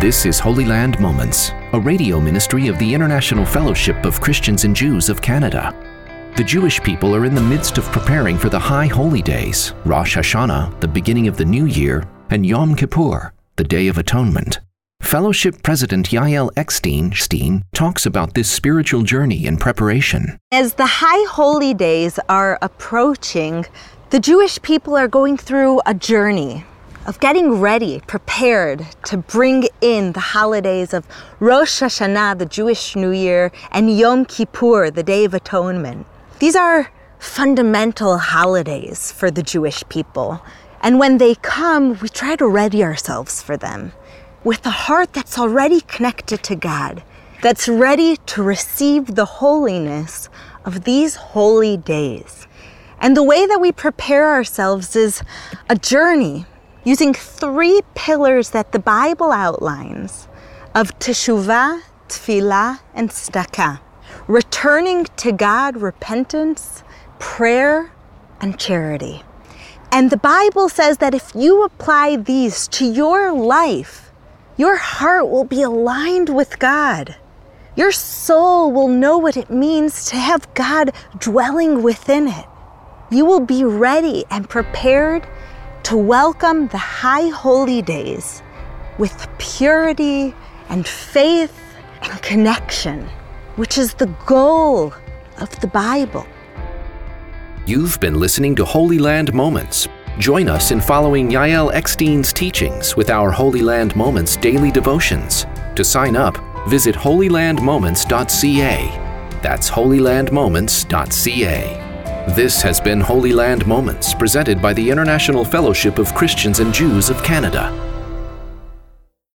This is Holy Land Moments, a radio ministry of the International Fellowship of Christians and Jews of Canada. The Jewish people are in the midst of preparing for the High Holy Days, Rosh Hashanah, the beginning of the New Year, and Yom Kippur, the Day of Atonement. Fellowship President Yael Eckstein talks about this spiritual journey and preparation. As the High Holy Days are approaching, the Jewish people are going through a journey of getting ready, prepared to bring in the holidays of Rosh Hashanah, the Jewish New Year, and Yom Kippur, the Day of Atonement. These are fundamental holidays for the Jewish people. And when they come, we try to ready ourselves for them with a heart that's already connected to God, that's ready to receive the holiness of these holy days. And the way that we prepare ourselves is a journey using 3 pillars that the Bible outlines of teshuvah, tefillah, and tzedakah. Returning to God, repentance, prayer, and charity. And the Bible says that if you apply these to your life, your heart will be aligned with God. Your soul will know what it means to have God dwelling within it. You will be ready and prepared to welcome the High Holy Days with purity and faith and connection, which is the goal of the Bible. You've been listening to Holy Land Moments. Join us in following Yael Eckstein's teachings with our Holy Land Moments daily devotions. To sign up, visit holylandmoments.ca. That's holylandmoments.ca. This has been Holy Land Moments, presented by the International Fellowship of Christians and Jews of Canada.